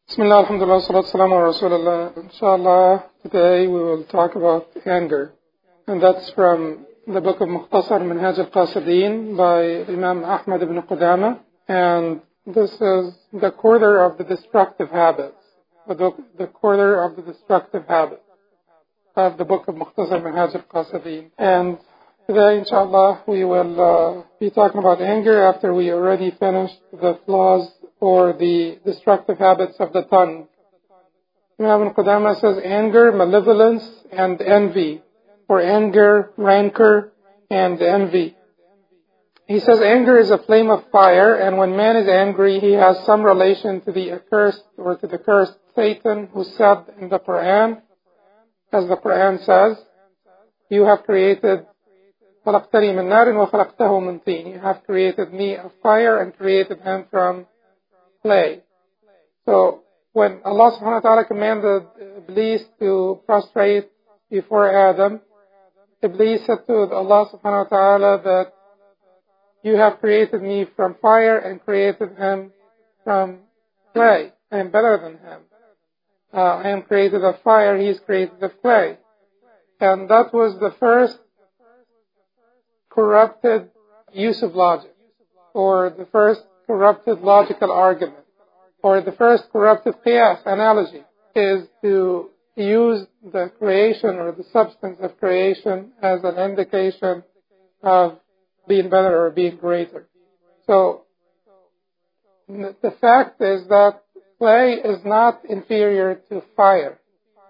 Bismillah, alhamdulillah, salatu salamu ala Rasulullah. Inshallah, today we will talk about anger. And that's from the book of Mukhtasar Minhaj al-Qasideen by Imam Ahmad ibn Qudama. And this is the quarter of the destructive habits. The quarter of the destructive habits of the book of Mukhtasar Minhaj al-Qasideen. And today, inshallah, we will be talking about anger after we already finished the flaws or the destructive habits of the tongue. Imam Ibn Qudama says anger, malevolence, and envy, or anger, rancor, and envy. He says anger is a flame of fire, and when man is angry, he has some relation to the accursed or to the cursed Satan, who said in the Quran, as the Quran says, you have created خلقتني من نار وخلقته من طين. You have created me of fire and created him from clay. So when Allah subhanahu wa ta'ala commanded Iblis to prostrate before Adam, Iblis said to Allah subhanahu wa ta'ala that you have created me from fire and created him from clay. I am better than him. I am created of fire, he is created of clay. And that was the first corrupted use of logic, or the first corrupted logical argument, or the first corrupted qiyas, analogy, is to use the creation or the substance of creation as an indication of being better or being greater. So the fact is that clay is not inferior to fire.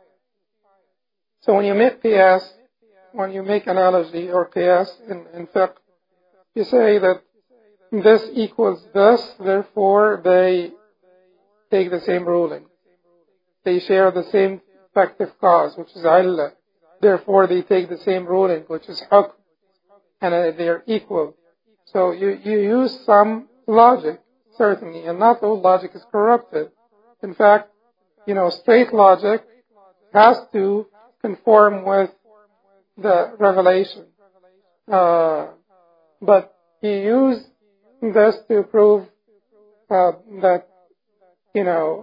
So when you make qiyas, when you make analogy or qiyas in fiqh, you say that this equals this, therefore they take the same ruling. They share the same effective cause, which is illah. Therefore they take the same ruling, which is hukm, and they are equal. So you use some logic, certainly, and not all logic is corrupted. In fact, straight logic has to conform with the revelation. But you use this to prove that you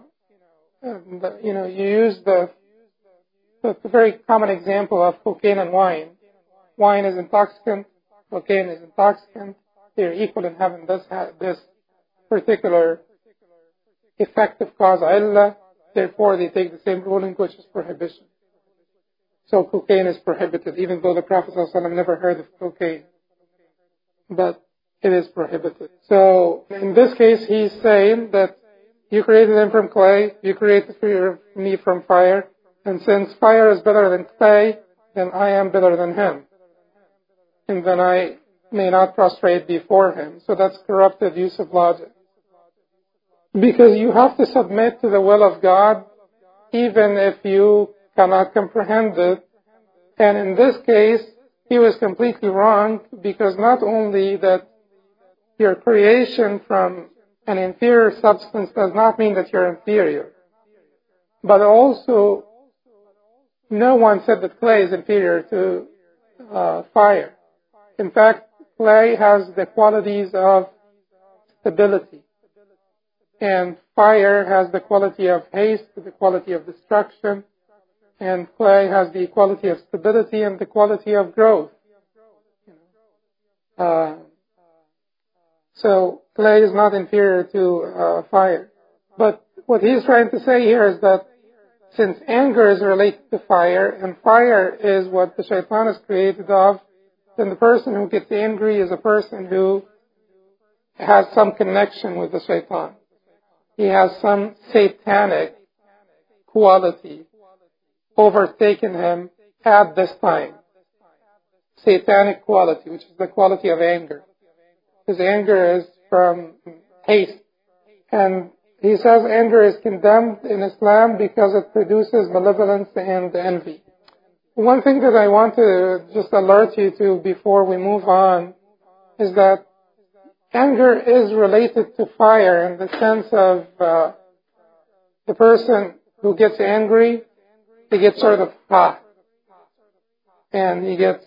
use the very common example of cocaine and wine. Wine is intoxicant, cocaine is intoxicant. They are equal in having this particular effective cause, illah. Therefore, they take the same ruling, which is prohibition. So cocaine is prohibited, even though the Prophet ﷺ never heard of cocaine. But it is prohibited. So in this case, he's saying that you created him from clay, you created me from fire, and since fire is better than clay, then I am better than him. And then I may not prostrate before him. So that's corrupted use of logic. Because you have to submit to the will of God, even if you cannot comprehend it. And in this case, he was completely wrong, because not only that your creation from an inferior substance does not mean that you're inferior, but also no one said that clay is inferior to fire. In fact, clay has the qualities of stability, and fire has the quality of haste, the quality of destruction, and clay has the quality of stability and the quality of growth. So clay is not inferior to fire. But what he's trying to say here is that since anger is related to fire, and fire is what the shaitan is created of, then the person who gets angry is a person who has some connection with the shaitan. He has some satanic quality overtaken him at this time. Satanic quality, which is the quality of anger. His anger is from haste. And he says anger is condemned in Islam because it produces malevolence and envy. One thing that I want to just alert you to before we move on is that anger is related to fire in the sense of the person who gets angry, he gets sort of hot, and he has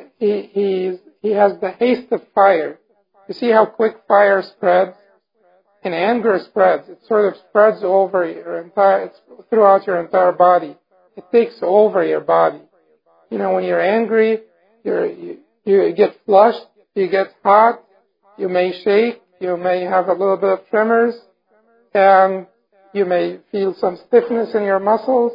the haste of fire. You see how quick fire spreads? And anger spreads. It sort of spreads over throughout your entire body. It takes over your body. When you're angry, you get flushed, you get hot, you may shake, you may have a little bit of tremors, and you may feel some stiffness in your muscles,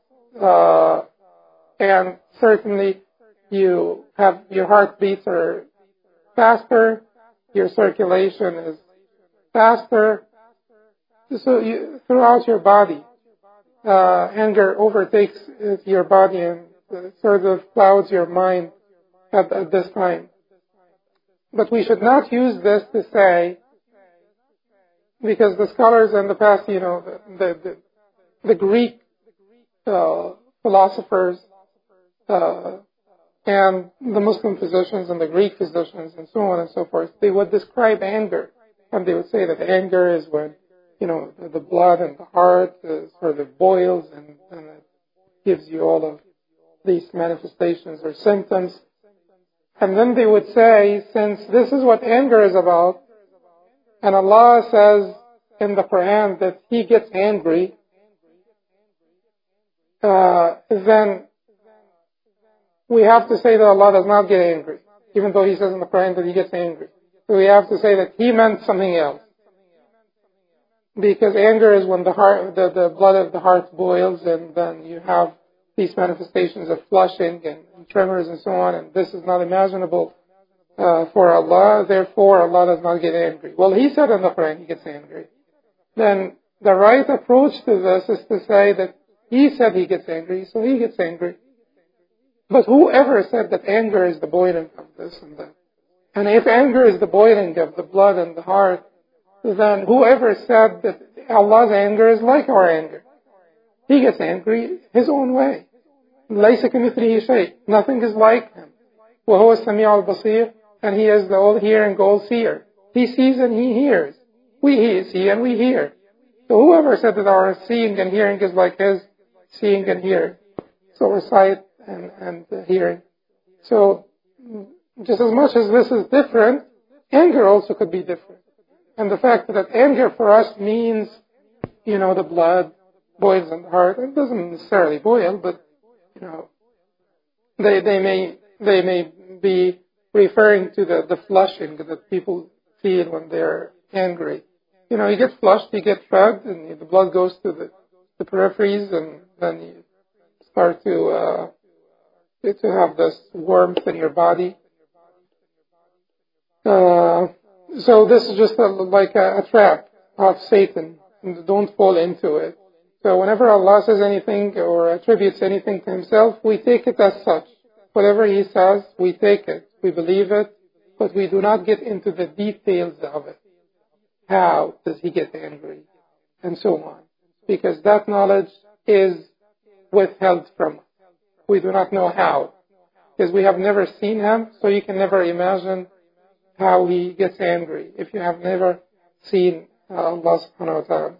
and certainly your heartbeats are faster, your circulation is faster. So throughout your body, anger overtakes your body and sort of clouds your mind at this time. But we should not use this to say, because the scholars in the past, the Greek philosophers and the Muslim physicians and the Greek physicians and so on and so forth, they would describe anger. And they would say that anger is when, the blood and the heart sort of boils and it gives you all of these manifestations or symptoms. And then they would say, since this is what anger is about, and Allah says in the Quran that He gets angry, then we have to say that Allah does not get angry, even though He says in the Quran that He gets angry. So we have to say that He meant something else. Because anger is when the blood of the heart boils, and then you have these manifestations of flushing and tremors and so on, and this is not imaginable for Allah, therefore Allah does not get angry. Well, He said in the Quran He gets angry. Then the right approach to this is to say that He said He gets angry, so He gets angry. But whoever said that anger is the boiling of this and that, and if anger is the boiling of the blood and the heart, then whoever said that Allah's anger is like our anger, He gets angry His own way. لَيْسَ كَمِثْلِهِ شَيْءٍ. Nothing is like Him. وَهُوَ السَّمِيعُ الْبَصِيرُ. And He is the all-hearing, all-seer. He sees and He hears. We see and we hear. So whoever said that our seeing and hearing is like His seeing and hearing, so our sight and hearing. So just as much as this is different, anger also could be different. And the fact that anger for us means, the blood boils in the heart. It doesn't necessarily boil, but, they may be referring to the flushing that people feel when they're angry. You get flushed, you get drugged, and the blood goes to the peripheries, and then you start to have this warmth in your body. So this is just like a trap of Satan. Don't fall into it. So whenever Allah says anything or attributes anything to Himself, we take it as such. Whatever He says, we take it. We believe it, but we do not get into the details of it. How does He get angry? And so on. Because that knowledge is withheld from us. We do not know how. Because we have never seen Him, so you can never imagine how He gets angry if you have never seen Allah subhanahu wa ta'ala.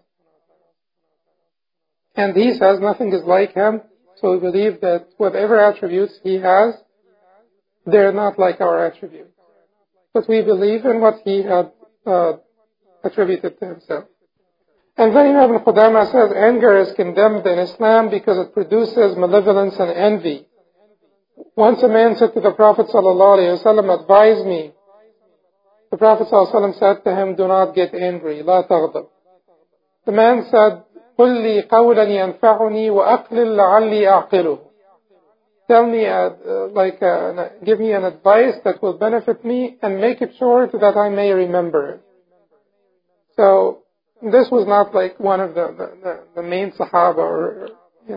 And He says nothing is like Him, so we believe that whatever attributes He has, they're not like our attributes. But we believe in what He had attributed to Himself. And then Ibn Qudama says anger is condemned in Islam because it produces malevolence and envy. Once a man said to the Prophet ﷺ, advise me. The Prophet ﷺ said to him, do not get angry, لا تغضب. The man said, قل لي قولا ينفعني وأقلل لعلي أعقله. Tell me, give me an advice that will benefit me and make it short that I may remember it. So, this was not like one of the main Sahaba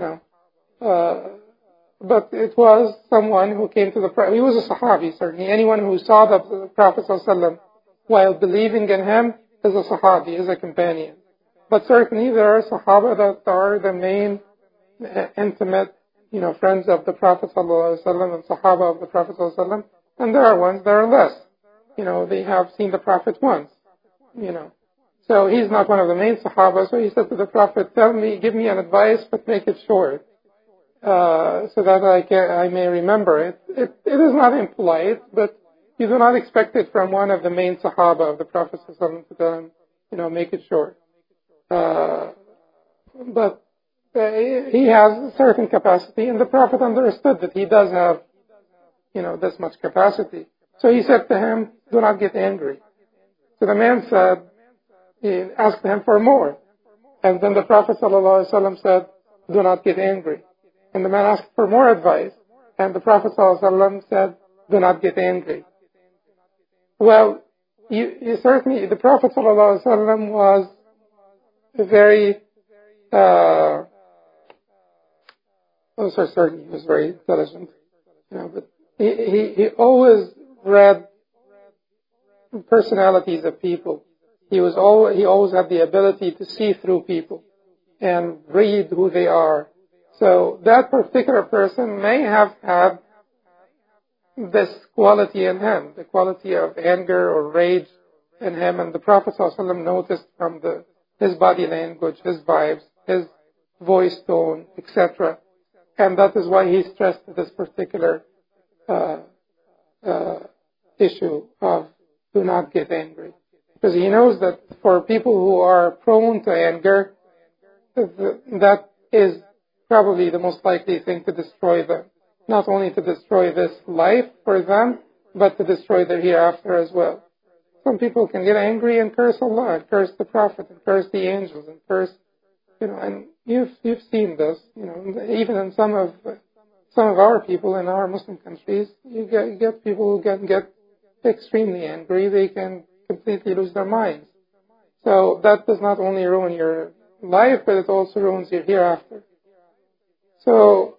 but it was someone who came to the Prophet. He was a Sahabi, certainly. Anyone who saw the Prophet ﷺ while believing in him is a Sahabi, is a companion. But certainly there are Sahaba that are the main intimate, friends of the Prophet ﷺ and Sahaba of the Prophet ﷺ. And there are ones that are less. They have seen the Prophet once, So he's not one of the main Sahaba. So he said to the Prophet, give me an advice, but make it short. So that I may remember it. It is not impolite, but you do not expect it from one of the main Sahaba of the Prophet ﷺ to tell him, make it short. But he has a certain capacity, and the Prophet understood that he does have, this much capacity. So he said to him, do not get angry. So the man said, he asked him for more. And then the Prophet ﷺ said, do not get angry. And the man asked for more advice. And the Prophet ﷺ said, do not get angry. Well, you certainly, the Prophet ﷺ was very, certainly he was very intelligent, but he always read personalities of people. He always had the ability to see through people and read who they are. So that particular person may have had this quality in him, the quality of anger or rage in him, and the Prophet ﷺ noticed from his body language, his vibes, his voice tone, etc. And that is why he stressed this particular issue of do not get angry. Because he knows that for people who are prone to anger, that is probably the most likely thing to destroy them. Not only to destroy this life for them, but to destroy their hereafter as well. Some people can get angry and curse Allah, and curse the Prophet, and curse the angels, and curse, and you've seen this, even in some of our people in our Muslim countries, you get people who can get extremely angry. They can completely lose their minds. So that does not only ruin your life, but it also ruins your hereafter. So,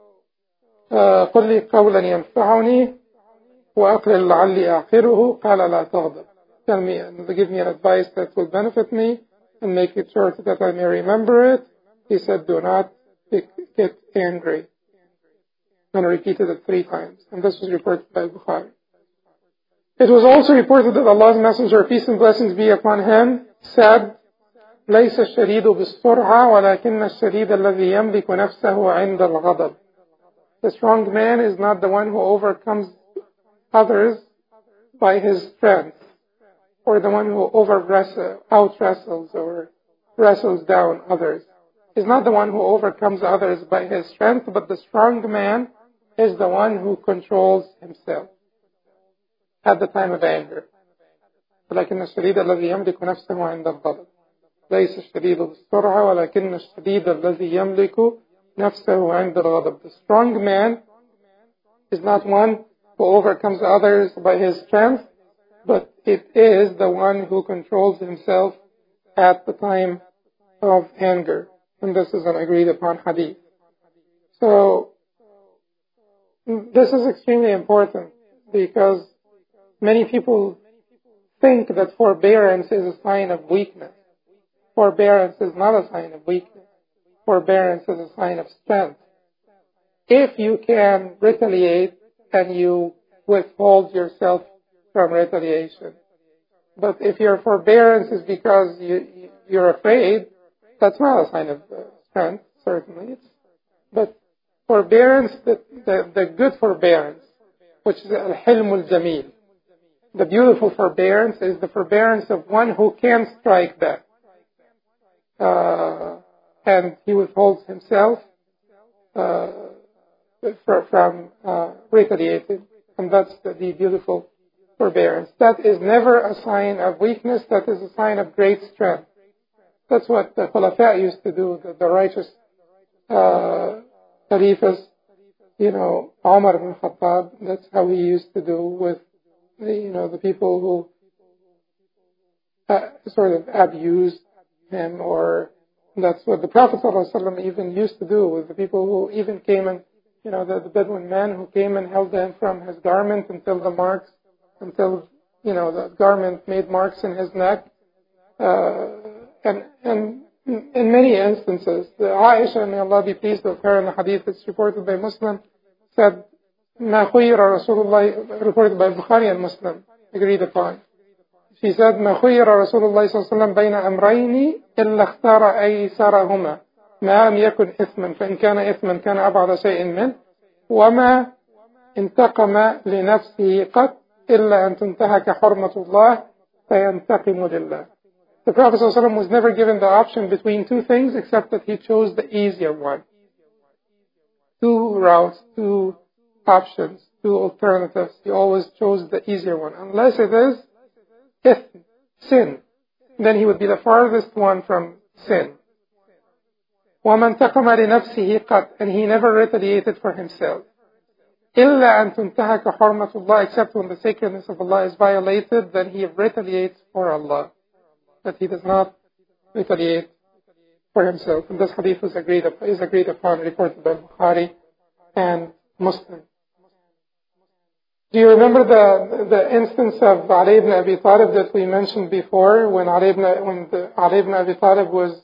قل لي قولا ينفعني وأقلل لعلي آخره قال لا تغضب. Tell me, give me an advice that will benefit me and make it sure that I may remember it. He said, do not get angry. And repeated it 3 times. And this was reported by Bukhari. It was also reported that Allah's Messenger, peace and blessings be upon him, said, ليس الشديد بالسرعة ولكن الشديد الذي يملك نفسه عند الغضب. The strong man is not the one who overcomes others by his strength, or the one who out-wrestles or wrestles down others. He's not the one who overcomes others by his strength, but the strong man is the one who controls himself at the time of anger. ولكن الشديد الذي يملك نفسه عند الغضب. ليس الشديد بالسرعة ولكن الشديد الذي يملك نفسه عند الغضب. The strong man is not one who overcomes others by his strength, but it is the one who controls himself at the time of anger. And this is an agreed upon hadith. So, this is extremely important because many people think that forbearance is a sign of weakness. Forbearance is not a sign of weakness. Forbearance is a sign of strength. If you can retaliate and you withhold yourself from retaliation. But if your forbearance is because you're afraid, that's not a sign of strength, certainly. But forbearance, the good forbearance, which is al-hilm al-jameel. The beautiful forbearance is the forbearance of one who can strike back. And he withholds himself from retaliating. And that's the beautiful forbearance. That is never a sign of weakness. That is a sign of great strength. That's what the Khulafa used to do, the righteous Khalifas, Umar ibn Khattab. That's how he used to do with the people who sort of abused him, or that's what the Prophet ﷺ even used to do with the people who even came and, the Bedouin man who came and held him from his garment until the garment made marks in his neck. And in many instances, Aisha, may Allah be pleased with her, in the hadith that's reported by Muslim, said, ما خير رسول الله, reported by Bukhari and Muslim, agreed upon. She said, ما خير رسول الله صلى الله عليه وسلم بين أمرين إلا اختار أيسرهما ما لم يكن إثما فإن كان إثما كان أبعد شيء منه وما انتقم لنفسه قط إلا أن تنتهك حرمة الله فينتقم لله. The Prophet ﷺ was never given the option between two things except that he chose the easier one. Two routes, two options, two alternatives. He always chose the easier one. Unless it is sin, then he would be the farthest one from sin. وَمَنْ تَقَمَ لِنَفْسِهِ قَدْ, and he never retaliated for himself. إِلَّا أَن تُنْتَهَكَ حُرْمَةُ اللَّهِ, except when the sacredness of Allah is violated, then he retaliates for Allah. But he does not retaliate for himself. And this hadith is agreed upon, reported by Bukhari and Muslim. Do you remember the instance of Ali ibn Abi Talib that we mentioned before, when Ali ibn Abi Talib was,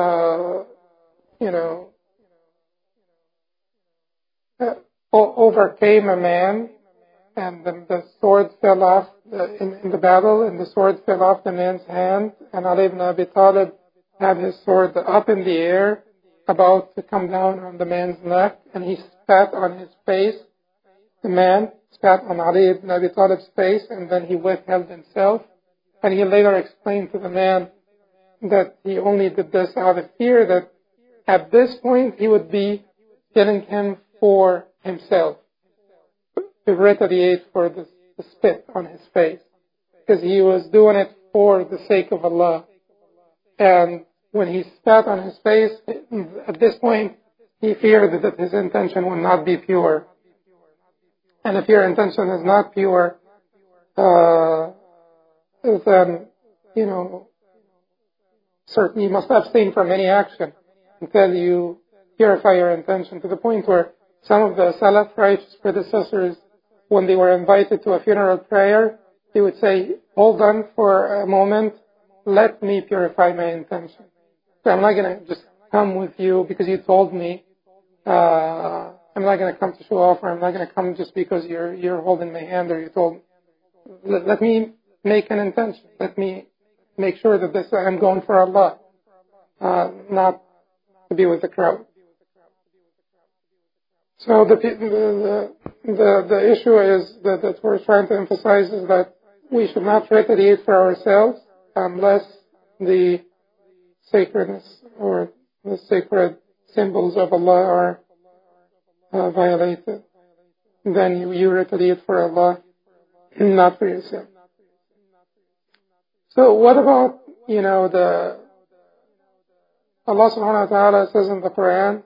overcame a man, and the sword fell off in the battle, and the sword fell off the man's hand, and Ali ibn Abi Talib had his sword up in the air, about to come down on the man's neck, and he spat on his face. The man spat on Ali ibn Abi Talib's face, and then he withheld himself. And he later explained to the man that he only did this out of fear, that at this point he would be killing him for himself, to retaliate for the spit on his face, because he was doing it for the sake of Allah. And when he spat on his face, at this point he feared that his intention would not be pure. And if your intention is not pure, then, certainly you must abstain from any action until you purify your intention, to the point where some of the Salaf, righteous predecessors, when they were invited to a funeral prayer, they would say, hold on for a moment, let me purify my intention. So I'm not going to just come with you because you told me. I'm not going to come to show off, or I'm not going to come just because you're holding my hand, or you told me. Let me make an intention. Let me make sure that I'm going for Allah, not to be with the crowd. So the issue is that we're trying to emphasize is that we should not retaliate for ourselves unless the sacredness or the sacred symbols of Allah are violated. Then you retaliate for Allah, not for yourself. So what about, Allah subhanahu wa ta'ala says in the Quran,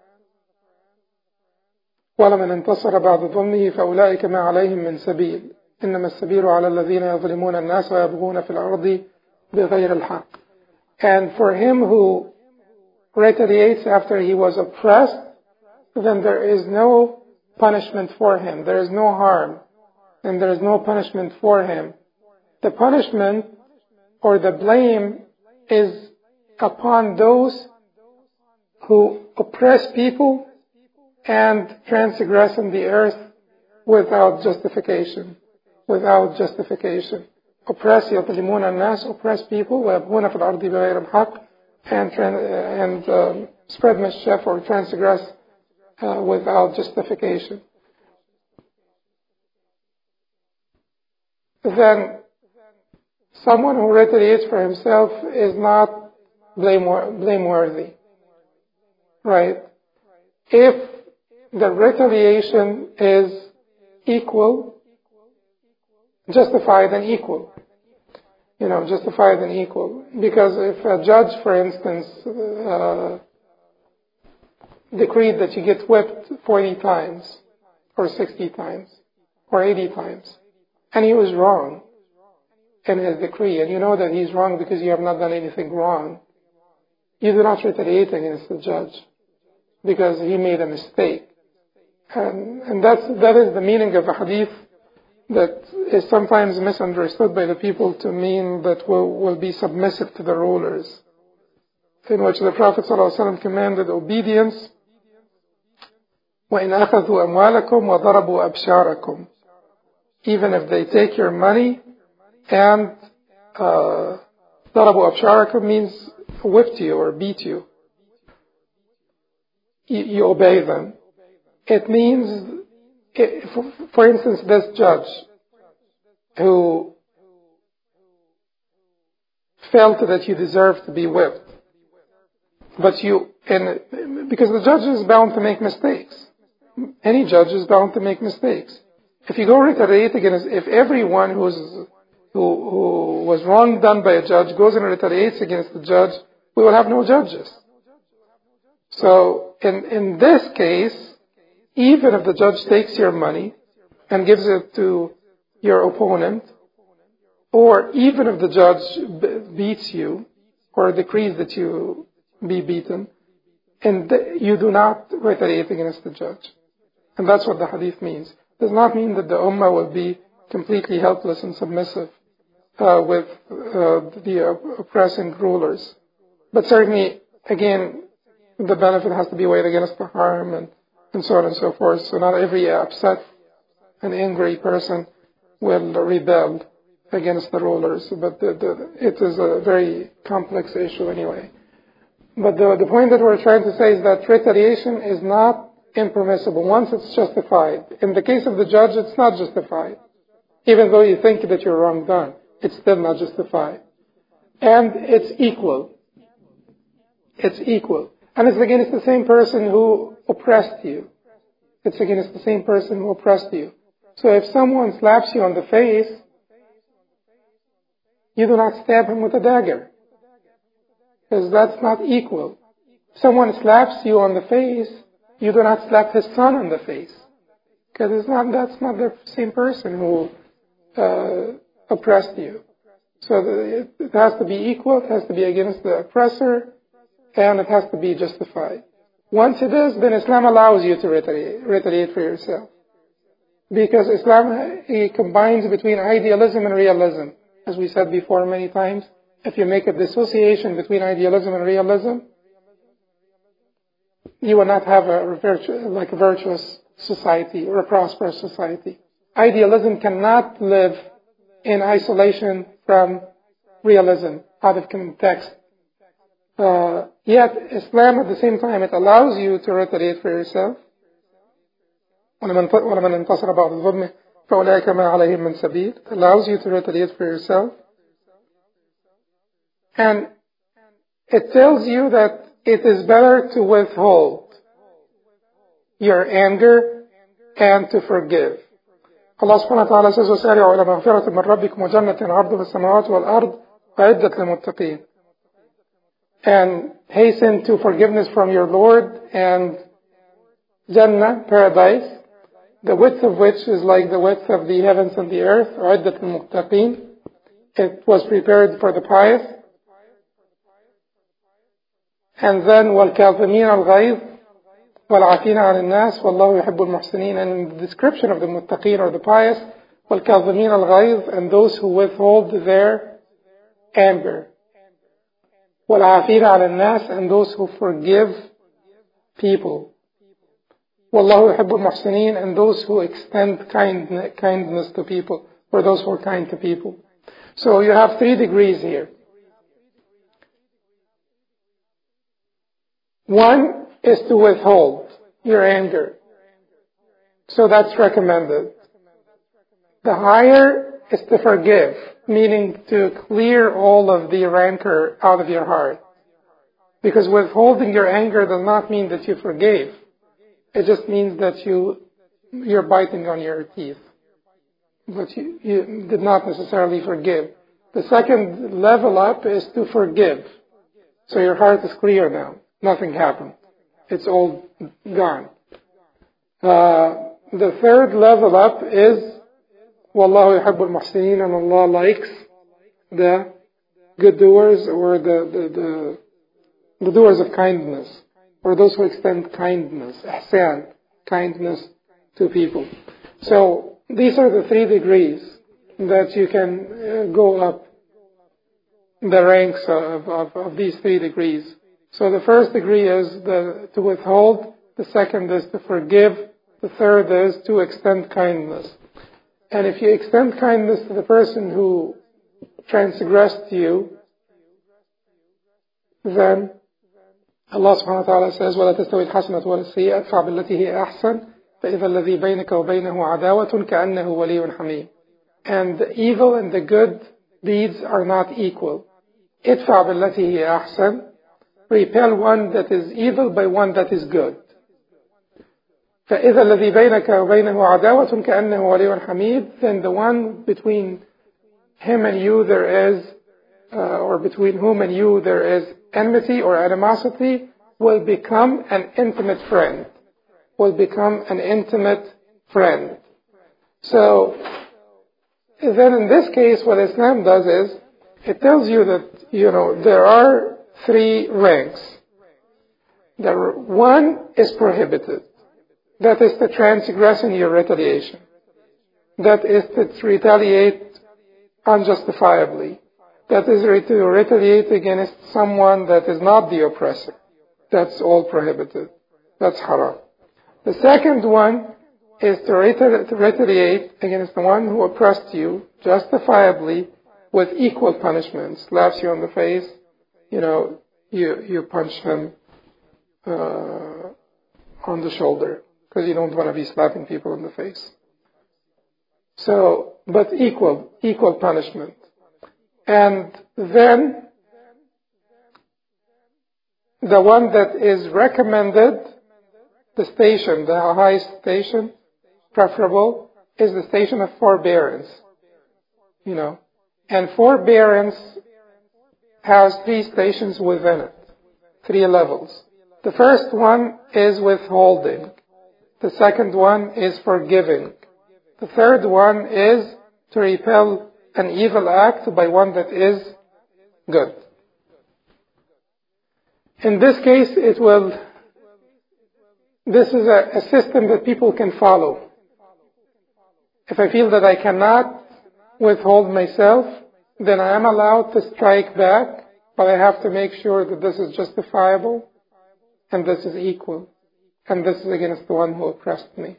وَلَمَنْ انتصر بعد ظلمه فأولئك ما عليهم من سبيل إنما السبيل على الذين يظلمون الناس ويبغون في الأرض بغير الحق. And for him who retaliates after he was oppressed, then there is no punishment for him. There is no harm, and there is no punishment for him. The punishment or the blame is upon those who oppress people and transgress in the earth without justification. Without justification. Oppress يظلمون الناس, oppress people, ويبغون في الأرض بغير الحق, and spread mischief or transgress without justification. Then someone who retaliates for himself is not blameworthy, right? If the retaliation is equal, justified and equal. Justified and equal. Because if a judge, for instance, decreed that you get whipped 40 times, or 60 times, or 80 times, and he was wrong in his decree, and you know that he's wrong because you have not done anything wrong, you do not retaliate against the judge because he made a mistake. And that is the meaning of a hadith that is sometimes misunderstood by the people to mean that will be submissive to the rulers, in which the Prophet ﷺ commanded obedience. وَإِنْ أَخَذُوا أَمْوَالَكُمْ وَضَرَبُوا أَبْشَارَكُمْ, even if they take your money and ضَرَبُوا أَبْشَارَكُمْ means whipped you or beat you. You obey them. It means, for instance, this judge who felt that you deserve to be whipped. But because the judge is bound to make mistakes. Any judge is bound to make mistakes. If you go retaliate against, if everyone who was wrong done by a judge goes and retaliates against the judge, we will have no judges. So in this case, even if the judge takes your money and gives it to your opponent, or even if the judge beats you or decrees that you be beaten, and you do not retaliate against the judge. And that's what the hadith means. It does not mean that the ummah will be completely helpless and submissive with the oppressing rulers. But certainly, again, the benefit has to be weighed against the harm and so on and so forth. So not every upset and angry person will rebel against the rulers. But it is a very complex issue anyway. But the point that we're trying to say is that retaliation is not impermissible once it's justified. In the case of the judge, it's not justified. Even though you think that you're wrong done, it's still not justified. And it's equal. It's equal. And it's against the same person who oppressed you. It's against the same person who oppressed you. So if someone slaps you on the face, you do not stab him with a dagger. Because that's not equal. If someone slaps you on the face, you do not slap his son on the face. Because that's not the same person who oppressed you. So it has to be equal, it has to be against the oppressor, and it has to be justified. Once it is, then Islam allows you to retaliate for yourself. Because Islam combines between idealism and realism. As we said before many times, if you make a dissociation between idealism and realism, you will not have a virtuous society or a prosperous society. Idealism cannot live in isolation from realism, out of context. Yet Islam at the same time, it allows you to retaliate for yourself. وَلَمَنْ انْتَصَرَ بَعْضَ الظُّلْمِ فَأُولَٰئِكَ مَا عَلَيْهِمْ مِنْ سَبِيلٍ. It allows you to retaliate for yourself. And it tells you that it is better to withhold your anger and to forgive. Allah subhanahu wa ta'ala says, وَسَارِعُوا إِلَى مَغْفِرَةٍ مِّن رَبِّكُمْ وَجَنَّةٍ عَرْضُهَا السَّمَاوَاتُ وَالْأَرْضُ أُعِدَّتْ لِلْمُتَّقِينَ. And hasten to forgiveness from your Lord and Jannah, paradise, the width of which is like the width of the heavens and the earth. أُعِدَّتْ لِلْمُتَّقِينَ. It was prepared for the pious. And then وَالْكَاظِمِينَ الْغَيْظَ وَالْعَافِينَ عَنِ النَّاسِ وَاللَّهُ يُحِبُّ الْمُحْسِنِينَ. And in the description of the muttaqeen or the pious, وَالْكَاظِمِينَ الْغَيْظَ, and those who withhold their anger. وَالْعَافِينَ عَنِ النَّاسِ, and those who forgive people. وَاللَّهُ يُحِبُّ الْمُحْسِنِينَ, and those who extend kindness to people, or those who are kind to people. So you have 3 degrees here. 1 is to withhold your anger. So that's recommended. The higher is to forgive, meaning to clear all of the rancor out of your heart. Because withholding your anger does not mean that you forgave. It just means that you're biting on your teeth. But you did not necessarily forgive. The second level up is to forgive. So your heart is clear now. Nothing happened. It's all gone. The third level up is وَاللَّهُ يُحِبُّ الْمُحْسِنِينَ, and Allah likes the good doers, or the doers of kindness, or those who extend kindness, ihsan, kindness to people. So these are the 3 degrees that you can go up the ranks of these 3 degrees. So the first degree is to withhold, the second is to forgive, the third is to extend kindness. And if you extend kindness to the person who transgressed you, then Allah subhanahu wa ta'ala says, وَلَا تَسْتَوِي الْحَسَنَةُ وَلَا السَّيِّئَةُ فَادْفَعْ بِالَّتِي هِيَ أَحْسَنُ فَإِذَا الَّذِي بَيْنَكَ وَبَيْنَهُ عَدَاوَةٌ كَأَنَّهُ وَلِيٌّ حَمِيمٌ. And the evil and the good deeds are not equal. ادفع بالتي هي أحسن. Repel one that is evil by one that is good. فإذا الذي بينك وبينه عداوة كأنه ولي حميد, then the one between him and you there is, or between whom and you there is enmity or animosity, will become an intimate friend. Will become an intimate friend. So, then in this case what Islam does is, it tells you that, there are 3 ranks. The one is prohibited. That is to transgress in your retaliation. That is to retaliate unjustifiably. That is to retaliate against someone that is not the oppressor. That's all prohibited. That's haram. The second one is to retaliate against the one who oppressed you justifiably with equal punishment. Slaps you on the face, you punch him on the shoulder, because you don't want to be slapping people in the face. So, but equal punishment. And then, the one that is recommended, the station, the highest station, preferable, is the station of forbearance. And forbearance has 3 stations within it, 3 levels. The first one is withholding. The second one is forgiving. The third one is to repel an evil act by one that is good. In this case, this is a system that people can follow. If I feel that I cannot withhold myself, then I am allowed to strike back, but I have to make sure that this is justifiable, and this is equal, and this is against the one who oppressed me.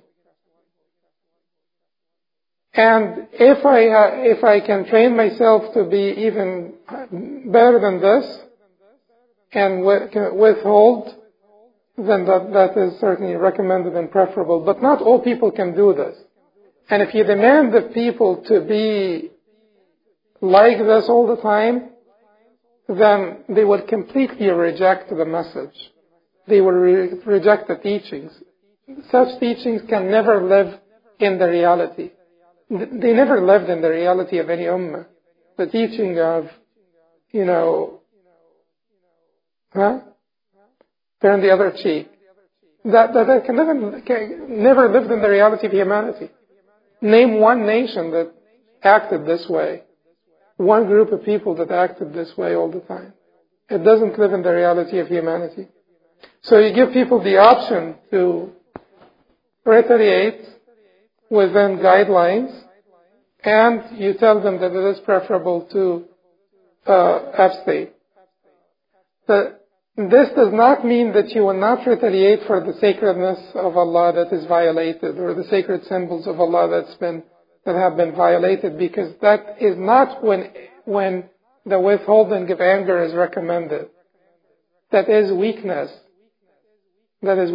And if I can train myself to be even better than this, and withhold, then that is certainly recommended and preferable. But not all people can do this. And if you demand of people to be like this all the time, then they will completely reject the message. They will reject the teachings. Such teachings can never live in the reality. They never lived in the reality of any ummah. The teaching of, turn the other cheek. That can never lived in the reality of humanity. Name one nation that acted this way. One group of people that acted this way all the time. It doesn't live in the reality of humanity. So you give people the option to retaliate within guidelines, and you tell them that it is preferable to abstain. This does not mean that you will not retaliate for the sacredness of Allah that is violated, or the sacred symbols of Allah that have been violated, because that is not when the withholding of anger is recommended. That is weakness. That's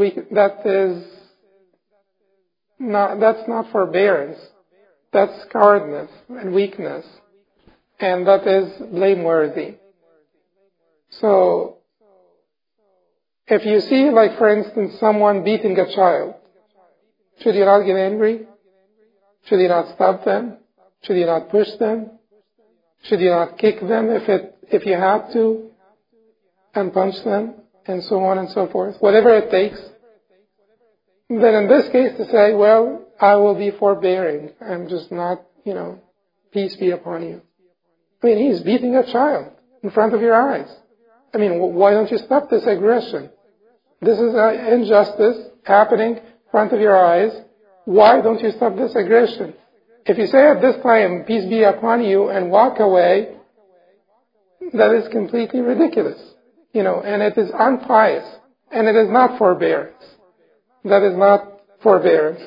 not forbearance. That's cowardness and weakness. And that is blameworthy. So, if you see, like for instance, someone beating a child, should you not get angry? Should you not stop them? Should you not push them? Should you not kick them if you have to? And punch them? And so on and so forth. Whatever it takes. Then in this case to say, well, I will be forbearing. I'm just not, peace be upon you. I mean, he's beating a child in front of your eyes. I mean, why don't you stop this aggression? This is an injustice happening in front of your eyes. Why don't you stop this aggression? If you say at this time, peace be upon you, and walk away, that is completely ridiculous. And it is unpious. And it is not forbearance. That is not forbearance.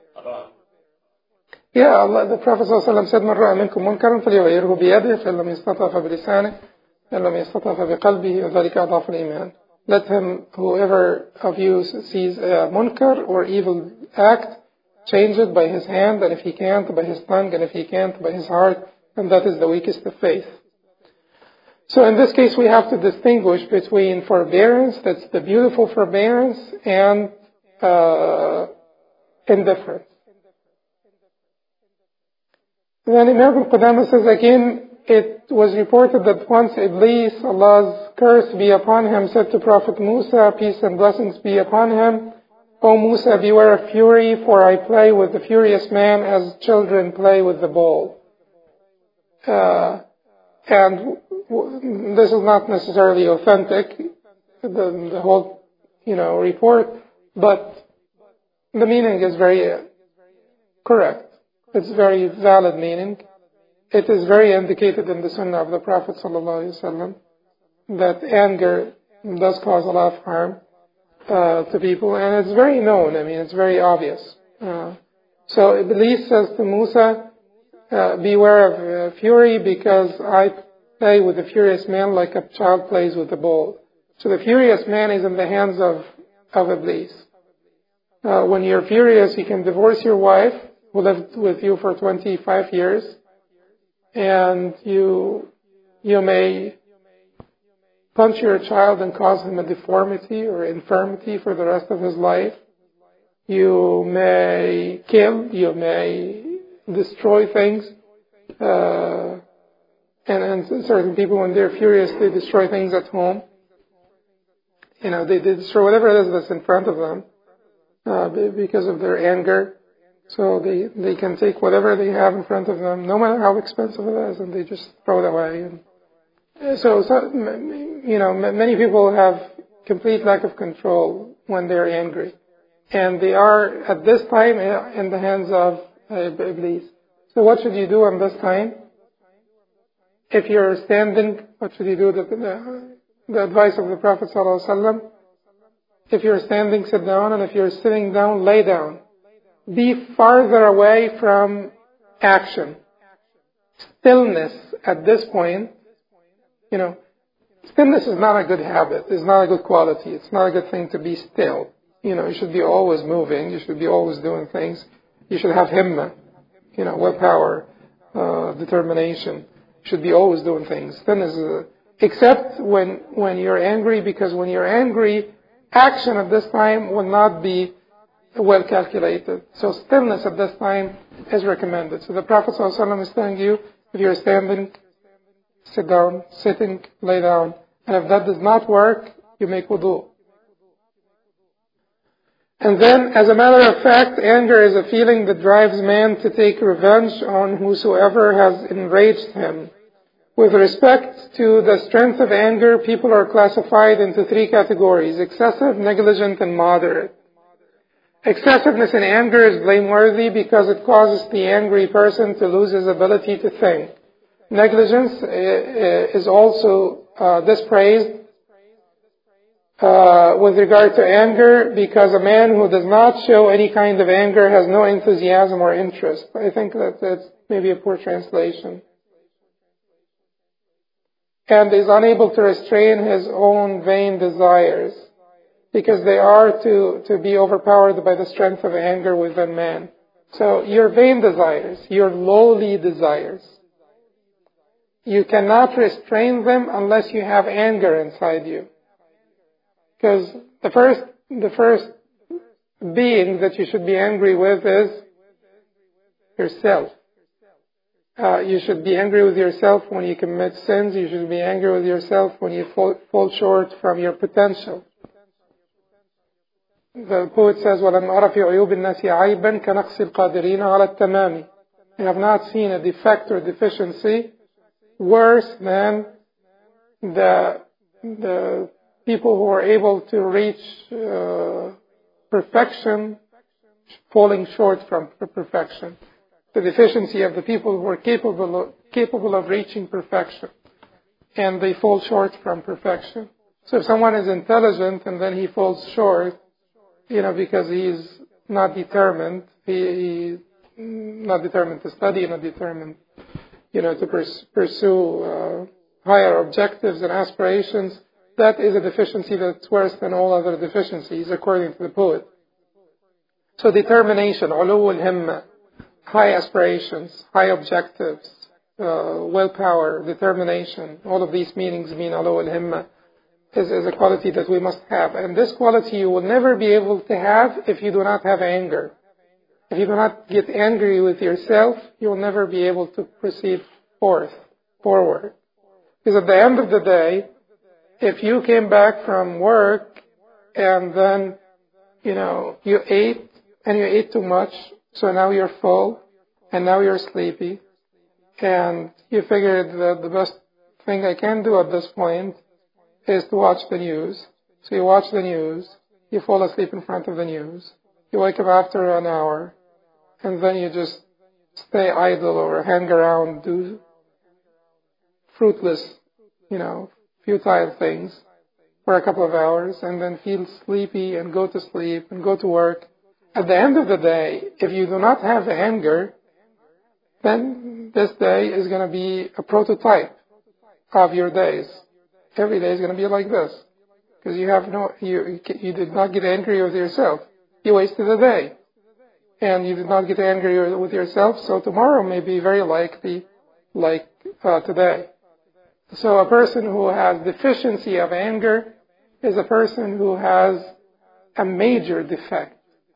Yeah, the Prophet ﷺ said, مَنْ رَأَى مِنْكُمْ مُنْكَرًا فَلْيُغَيِّرْهُ بِيَدِهِ فَإِنْ لَمْ يَسْتَطِعْ فَبِلِسَانِهِ فَإِنْ لَمْ يَسْتَطِعْ فَبِقَلْبِهِ وَذَلِكَ أَضْعَفُ الْإِيمَانِ. Let him, whoever of you sees a munkar or evil act, change it by his hand, and if he can't, by his tongue, and if he can't, by his heart, and that is the weakest of faith. So in this case, we have to distinguish between forbearance, that's the beautiful forbearance, and indifference. Then Imam al-Qudama says again, it was reported that once Iblis, Allah's curse be upon him, said to Prophet Musa, peace and blessings be upon him, O Musa, beware of fury, for I play with the furious man as children play with the ball. And this is not necessarily authentic, the whole, report, but the meaning is very correct. It's very valid meaning. It is very indicated in the Sunnah of the Prophet ﷺ that anger does cause a lot of harm to people, and it's very known. It's very obvious. So Iblis says to Musa, beware of fury, because I play with the furious man like a child plays with a ball. So the furious man is in the hands of Iblis. When you're furious, you can divorce your wife, who lived with you for 25 years, and you may punch your child and cause him a deformity or infirmity for the rest of his life. You may kill, you may destroy things, and certain people, when they're furious, they destroy things at home. They destroy whatever it is that's in front of them because of their anger. So they can take whatever they have in front of them, no matter how expensive it is, and they just throw it away. And so many people have complete lack of control when they're angry, and they are at this time in the hands of Iblis. So what should you do in this time? If you're standing, what should you do? The advice of the Prophet ﷺ: if you're standing, sit down, and if you're sitting down, lay down. Be farther away from action. Stillness at this point, stillness is not a good habit. It's not a good quality. It's not a good thing to be still. You should be always moving. You should be always doing things. You should have himma, willpower, determination. You should be always doing things. Stillness is except when you're angry, because when you're angry, action at this time will not be well calculated. So stillness at this time is recommended. So the Prophet ﷺ is telling you, if you're standing, sit down, sitting, lay down. And if that does not work, you make wudu. And then, as a matter of fact, anger is a feeling that drives man to take revenge on whosoever has enraged him. With respect to the strength of anger, people are classified into three categories: excessive, negligent, and moderate. Excessiveness in anger is blameworthy because it causes the angry person to lose his ability to think. Negligence is also dispraised with regard to anger, because a man who does not show any kind of anger has no enthusiasm or interest. I think that's maybe a poor translation. And is unable to restrain his own vain desires, because they are to be overpowered by the strength of anger within man. So your vain desires, your lowly desires, you cannot restrain them unless you have anger inside you. Because the first being that you should be angry with is yourself. You should be angry with yourself when you commit sins. You should be angry with yourself when you fall short from your potential. The poet says, وَلَمْ أَرَ فِي عُيُوبِ النَّاسِ عَيْبًا كَنَقْصِ الْقَادِرِينَ عَلَى التَّمَامِ. I have not seen a defect or deficiency worse than the people who are able to reach perfection falling short from perfection. The deficiency of the people who are capable of reaching perfection, and they fall short from perfection. So if someone is intelligent and then he falls short, because he is not determined, he not determined to study, not determined, to pursue higher objectives and aspirations, that is a deficiency that's worse than all other deficiencies, according to the poet. So determination, ulu al-himma, high aspirations, high objectives, willpower, determination. All of these meanings mean ulu al-himma is a quality that we must have. And this quality you will never be able to have if you do not have anger. If you do not get angry with yourself, you will never be able to proceed forward. Because at the end of the day, if you came back from work and then, you ate and you ate too much, so now you're full and now you're sleepy, and you figured that the best thing I can do at this point is to watch the news. So you watch the news, you fall asleep in front of the news, you wake up after an hour, and then you just stay idle or hang around, do fruitless, futile things for a couple of hours, and then feel sleepy and go to sleep and go to work. At the end of the day, if you do not have anger, then this day is going to be a prototype of your days. Every day is going to be like this. Because you did not get angry with yourself. You wasted the day. And you did not get angry with yourself, so tomorrow may be very likely like today. So a person who has deficiency of anger is a person who has a major defect.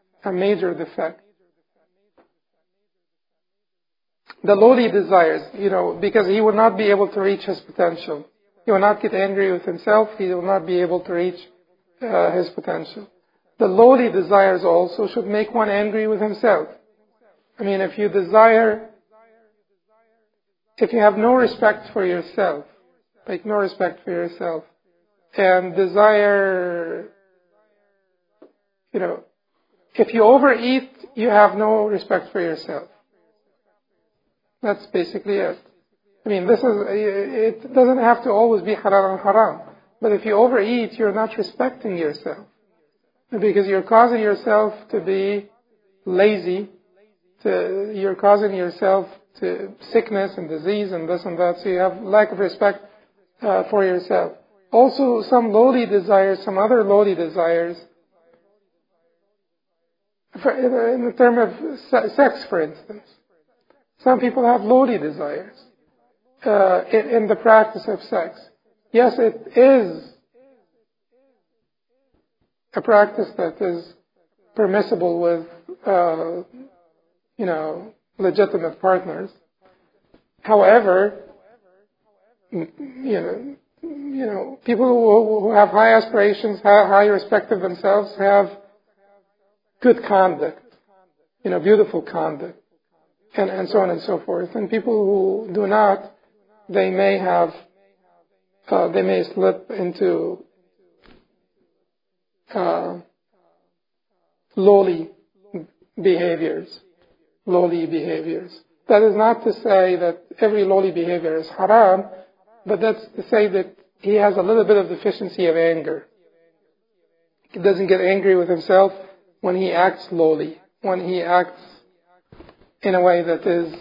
The lowly desires, because he will not be able to reach his potential. He will not get angry with himself. He will not be able to reach his potential. The lowly desires also should make one angry with himself. If you have no respect for yourself, and desire, if you overeat, you have no respect for yourself. That's basically it. It doesn't have to always be halal and haram. But if you overeat, you're not respecting yourself. Because you're causing yourself to be lazy. You're causing yourself to sickness and disease and this and that. So you have lack of respect for yourself. Also, some other lowly desires, in the term of sex, for instance. Some people have lowly desires in the practice of sex. Yes, it is a practice that is permissible with, legitimate partners. However, people who have high aspirations, high respect of themselves, have good conduct, beautiful conduct, and so on and so forth. And people who do not, they may slip into lowly behaviors. That is not to say that every lowly behavior is haram, but that's to say that he has a little bit of deficiency of anger. He doesn't get angry with himself when he acts lowly, when he acts in a way that is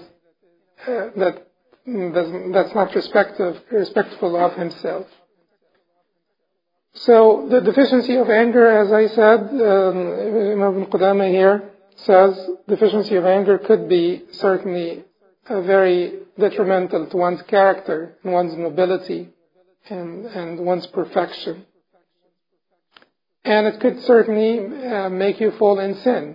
that's not respectful of himself. So the deficiency of anger, as I said, Imam Ibn Qudama here says, deficiency of anger could be certainly very detrimental to one's character and one's nobility and one's perfection. And it could certainly make you fall in sin.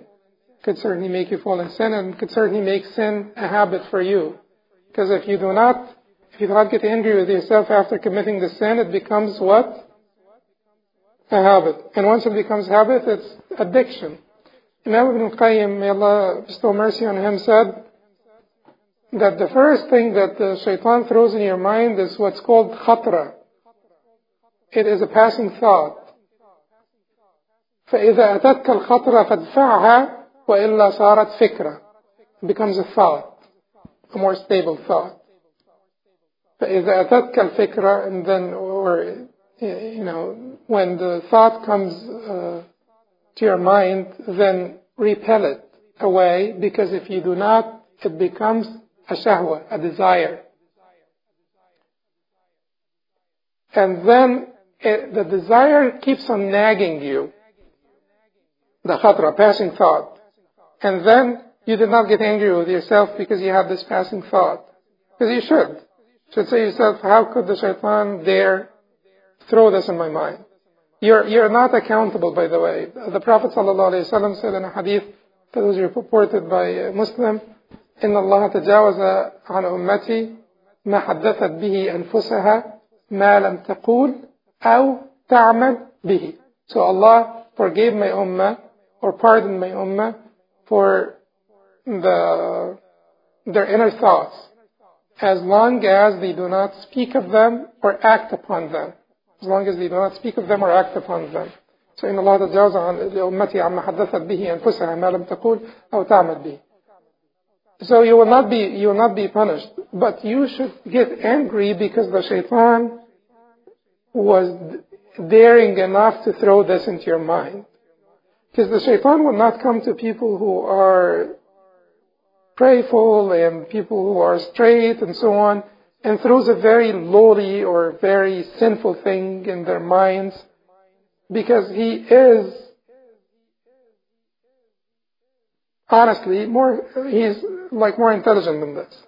And could certainly make sin a habit for you. Because if you do not get angry with yourself after committing the sin, it becomes what? A habit. And once it becomes habit, it's addiction. Imam Ibn Qayyim, may Allah bestow mercy on him, said that the first thing that the shaitan throws in your mind is what's called khatra. It is a passing thought. فإذا أتتك الخطرة فادفعها وإلا صارت فكرة. It becomes a thought, a more stable thought. فإذا أتتك الفكرة, and then, when the thought comes to your mind, then repel it away, because if you do not, it becomes a shahwa, a desire. And then the desire keeps on nagging you. The khatra, passing thought. And then you did not get angry with yourself because you had this passing thought. Because you should say to yourself, how could the shaitan dare throw this in my mind? You're not accountable, by the way. The Prophet ﷺ said in a hadith that was reported by Muslim, إن الله تجاوز عن أمتي ما حدثت به أنفسها ما لم تقول أو تعمل به. So Allah forgave my ummah or pardoned my ummah for their inner thoughts, as long as they do not speak of them or act upon them. As long as they do not speak of them or act upon them. So إن الله تجاوز عن أمتي عما حدثت به أنفسها ما لم تقول أو تعمل به. So you will not be punished, but you should get angry because the shaitan was daring enough to throw this into your mind. Because the shaitan will not come to people who are prayerful and people who are straight and so on, and throws a very lowly or very sinful thing in their minds, because he is honestly he's like more intelligent than this.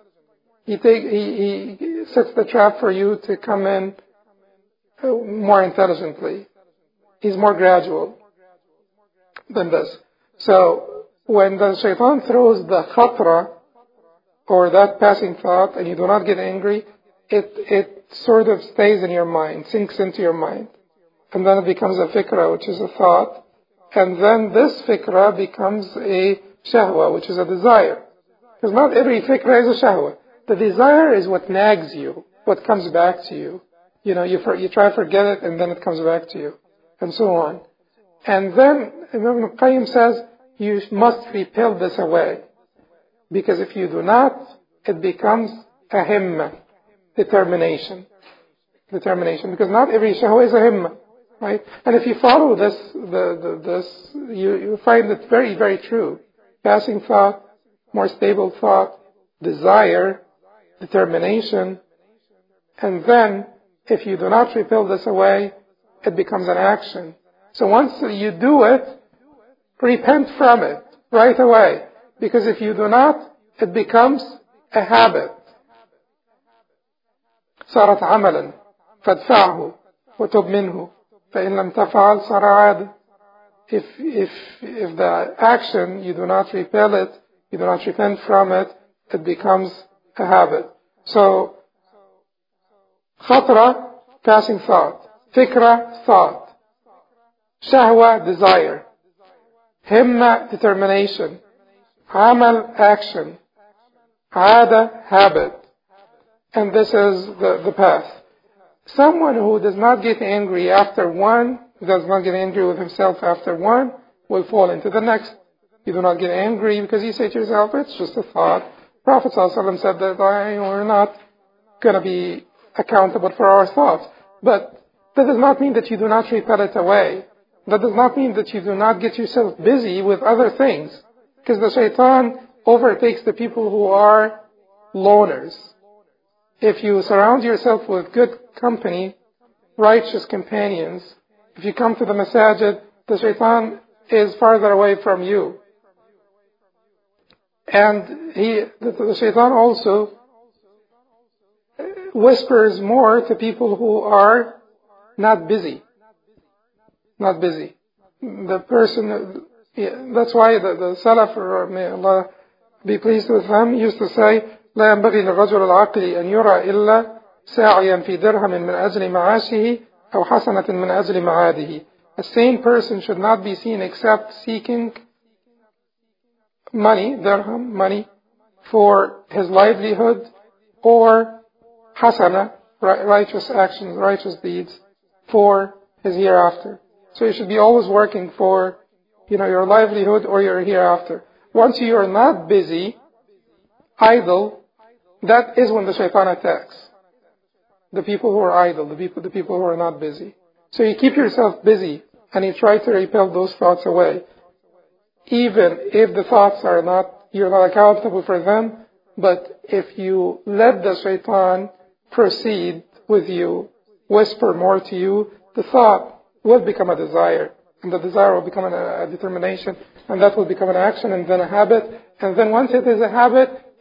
He sets the trap for you to come in more intelligently. He's more gradual than this. So when the shaitan throws the khatra, or that passing thought, and you do not get angry, it sort of stays in your mind, sinks into your mind. And then it becomes a fikra, which is a thought. And then this fikra becomes a shahwa, which is a desire. Because not every fikra is a shahwa. The desire is what nags you, what comes back to you. You try to forget it, and then it comes back to you. And so on. And then Ibn al-Qayyim says, you must repel this away. Because if you do not, it becomes a himma, determination. Because not every shahwa is a himma, right? And if you follow this, you find it very, very true. Passing thought, more stable thought, desire, determination, and then if you do not repel this away, it becomes an action. So once you do it, repent from it right away. Because if you do not, it becomes a habit. صارت عملا فادفعه وتب منه فإن لم تفعل صار عادة. If the action, you do not repel it, you do not repent from it, it becomes a habit. So, khatra, passing thought. Fikra, thought. Shahwa, desire. Himma, determination. Amal, action. Ada, habit. And this is the path. Someone who does not get angry after one, does not get angry with himself after one, will fall into the next. You do not get angry because you say to yourself, it's just a thought. Prophet ﷺ said that we're not going to be accountable for our thoughts. But that does not mean that you do not repel it away. That does not mean that you do not get yourself busy with other things. Because the shaitan overtakes the people who are loners. If you surround yourself with good company, righteous companions, if you come to the masajid, the shaitan is farther away from you. And the shaitan also whispers more to people who are not busy. Not busy. The person, that's why the Salaf, may Allah be pleased with them, used to say, لا ينبغي للرجل العاقل أن يرى إلا ساعيا في درهم من أجل معاشه أو حسنة من أجل معاده. A sane person should not be seen except seeking money, dirham, money, for his livelihood, or hasana, righteous actions, righteous deeds, for his hereafter. So you should be always working for, your livelihood or your hereafter. Once you are not busy, idle, that is when the shaitan attacks. The people who are idle, the people who are not busy. So you keep yourself busy and you try to repel those thoughts away. Even if the thoughts you're not accountable for them, but if you let the shaitan proceed with you, whisper more to you, the thought will become a desire. And the desire will become a determination, and that will become an action, and then a habit. And then once it is a habit,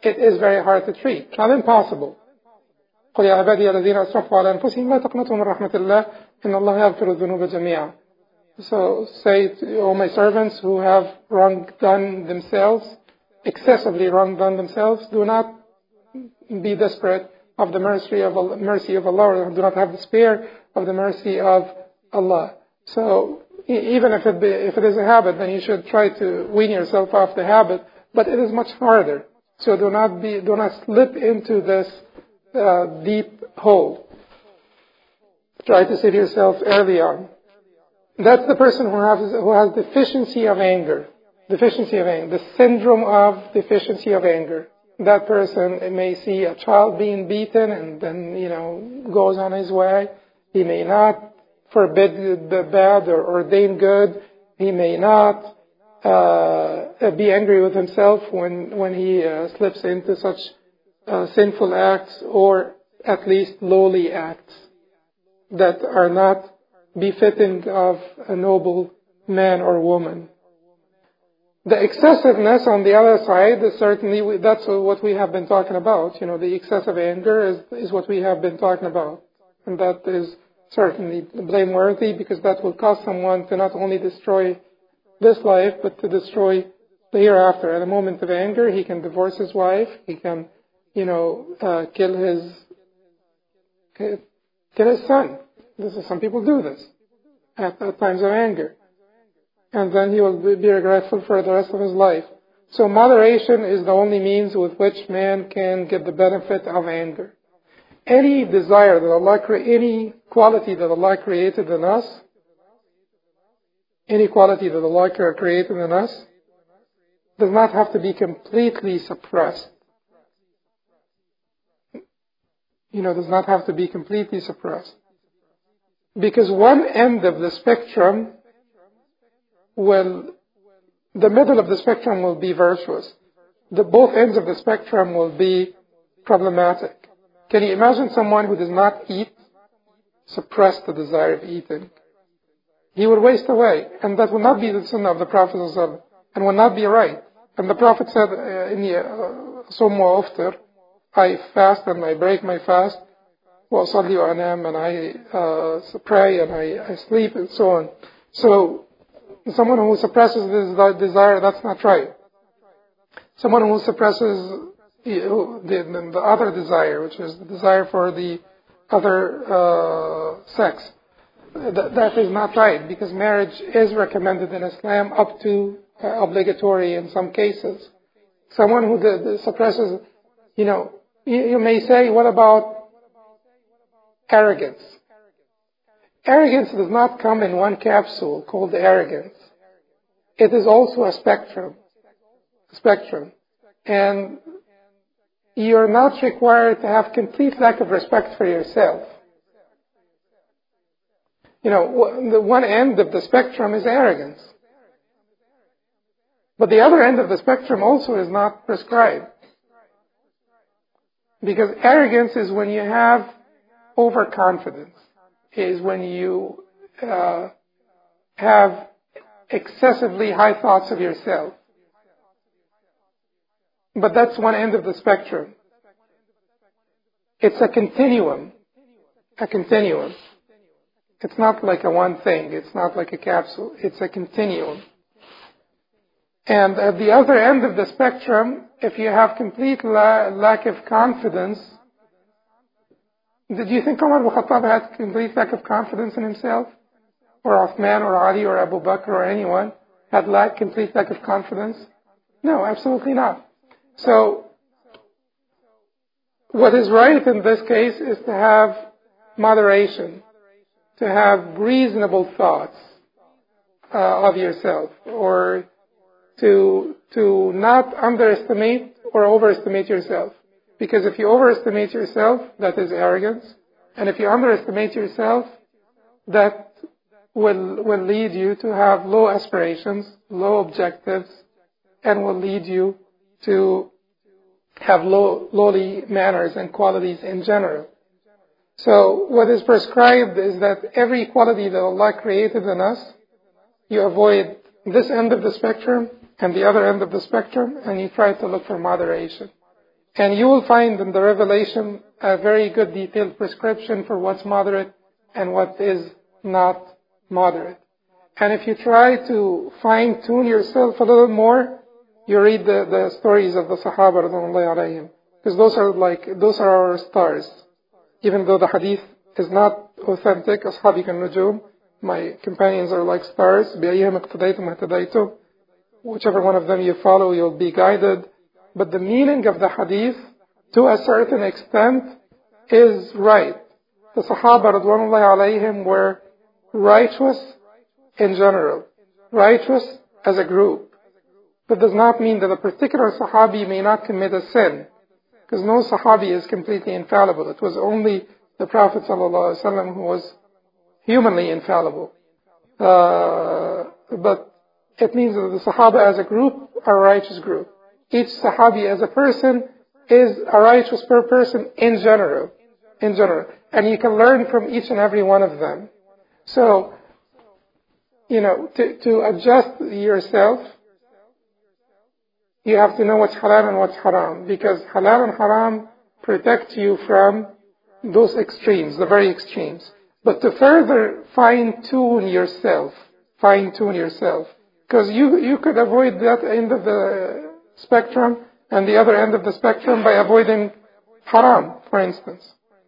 it is very hard to treat. It's not impossible. قل يا عبادي الذين أسرفوا على أنفسهم لا تقنطوا من رحمة الله إن الله يغفر الذنوب جميعا. So say to all my servants who have wrongdone themselves, excessively wrongdone themselves, do not be desperate of the mercy of Allah, or do not have despair of the mercy of Allah. So even if it is a habit, then you should try to wean yourself off the habit, but it is much harder. So do not slip into this deep hole. Try to save yourself early on. That's the person who has deficiency of anger. The syndrome of deficiency of anger. That person may see a child being beaten and then, goes on his way. He may not forbid the bad or ordain good. He may not be angry with himself when he slips into such sinful acts, or at least lowly acts that are not befitting of a noble man or woman. The excessiveness on the other side is certainly, that's what we have been talking about. The excessive anger is what we have been talking about. And that is certainly blameworthy, because that will cause someone to not only destroy this life, but to destroy the hereafter. At a moment of anger, he can divorce his wife, he can, kill his son. Some people do this at times of anger. And then he will be regretful for the rest of his life. So moderation is the only means with which man can get the benefit of anger. Any desire that Allah any quality that Allah created in us, does not have to be completely suppressed. Does not have to be completely suppressed. Because one end of the spectrum the middle of the spectrum will be virtuous. Both ends of the spectrum will be problematic. Can you imagine someone who does not eat, suppress the desire of eating? He will waste away, and that will not be the sunnah of the Prophet and will not be right. And the Prophet said, "Summu aftir," I fast and I break my fast, وَأَصَلِّي وَأَنَامُ, and I pray and I sleep, and so on. So someone who suppresses this desire, that's not right. Someone who suppresses the other desire, which is the desire for the other sex, that is not right, because marriage is recommended in Islam up to obligatory in some cases. Someone who suppresses, you may say, what about arrogance? Arrogance does not come in one capsule called arrogance. It is also a spectrum. And you're not required to have complete lack of respect for yourself. The one end of the spectrum is arrogance. But the other end of the spectrum also is not prescribed. Because arrogance is when you have overconfidence, is when you have excessively high thoughts of yourself. But that's one end of the spectrum. It's a continuum. It's not like a one thing. It's not like a capsule. It's a continuum. And at the other end of the spectrum, if you have complete lack of confidence, did you think Umar ibn Khattab had complete lack of confidence in himself? Or Uthman or Ali or Abu Bakr or anyone had complete lack of confidence? No, absolutely not. So, what is right in this case is to have moderation, to have reasonable thoughts of yourself, or to not underestimate or overestimate yourself. Because if you overestimate yourself, that is arrogance. And if you underestimate yourself, that will lead you to have low aspirations, low objectives, and will lead you to have lowly manners and qualities in general. So what is prescribed is that every quality that Allah created in us, you avoid this end of the spectrum and the other end of the spectrum, and you try to look for moderation. And you will find in the revelation a very good detailed prescription for what's moderate and what is not moderate. And if you try to fine-tune yourself a little more, you read the stories of the Sahaba radhiyallahu alayhim. Because those are our stars. Even though the hadith is not authentic, Ashabi kan-nujum, my companions are like stars. بِأَيِّهِمْ اقْتَدَيْتُمْ اهْتَدَيْتُمْ. Whichever one of them you follow, you'll be guided. But the meaning of the hadith, to a certain extent, is right. The Sahaba radhiyallahu alayhim were righteous in general, righteous as a group. That does not mean that a particular Sahabi may not commit a sin, because no Sahabi is completely infallible. It was only the Prophet ﷺ who was humanly infallible. But it means that the Sahaba as a group are a righteous group. Each Sahabi as a person is a righteous person in general. And you can learn from each and every one of them. So, to adjust yourself, you have to know what's halal and what's haram. Because halal and haram protect you from those extremes, the very extremes. But to further fine-tune yourself. Because you could avoid that end of the spectrum and the other end of the spectrum by avoiding haram, for instance.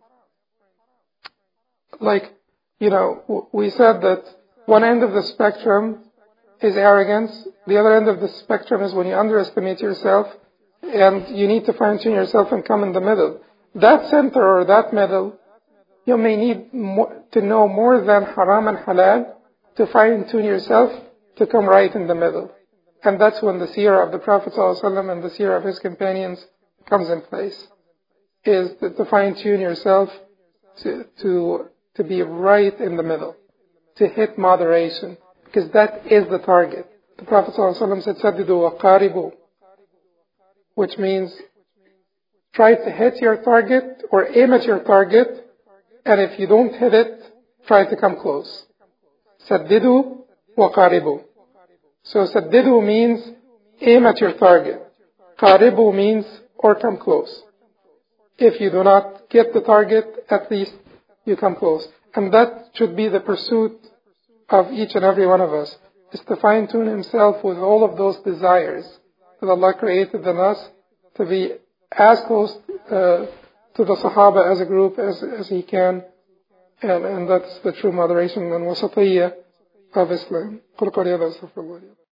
We said that one end of the spectrum is arrogance. The other end of the spectrum is when you underestimate yourself and you need to fine-tune yourself and come in the middle. That center or that middle, you may need to know more than haram and halal to fine-tune yourself to come right in the middle. And that's when the seerah of the Prophet ﷺ and the seerah of his companions comes in place. Is to fine-tune yourself to be right in the middle, to hit moderation, because that is the target. The Prophet ﷺ said, "Saddidu waqaribu," which means try to hit your target or aim at your target, and if you don't hit it, try to come close. Saddidu waqaribu. So saddidu means aim at your target. Qaribu means or come close. If you do not get the target, at least you come close. And that should be the pursuit of each and every one of us, is to fine-tune himself with all of those desires that Allah created in us, to be as close to the Sahaba as a group as he can. And that's the true moderation and wasatiyya of Islam.